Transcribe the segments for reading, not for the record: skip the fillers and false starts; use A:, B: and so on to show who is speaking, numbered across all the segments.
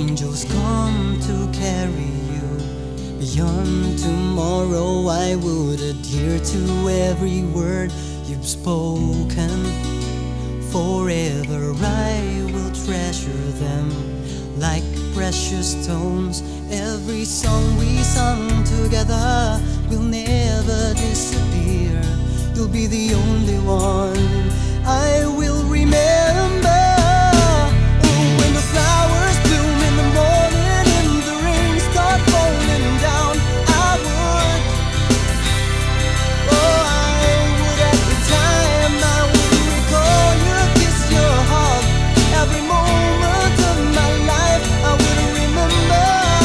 A: angels come to carry you beyond tomorrow. I would adhere to every word you've spoken. Forever I will treasure them like precious stones. Every song we sung together will never disappear. You'll be the only one I will remember. When the flowers bloom in the morning and the rain starts falling down, I would every time I would recall your kiss, your hug. Every moment of my life I will remember.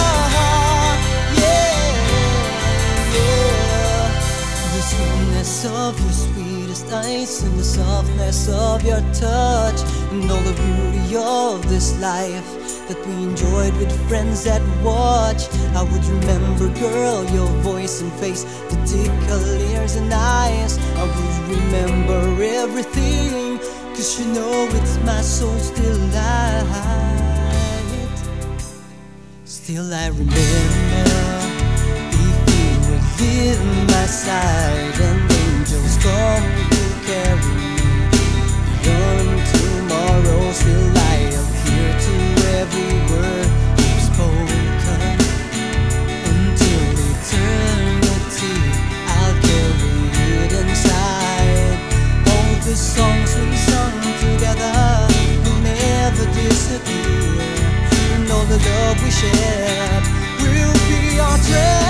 A: The sweetness of your sweetest eyes and the softness of your touch, and all the beauty of this life that we enjoyed with friends at watch. I would remember, girl, your voice and face, the tickle ears and eyes. I would remember everything, 'cause you know it's my soul still light. Still I remember, if you would live my side, and angels come to carry me beyond tomorrow. Still I adhere to every word you've spoken. Until eternity I'll carry it inside. All the songs we sung together will never disappear, and all the love we shared will be our treasure.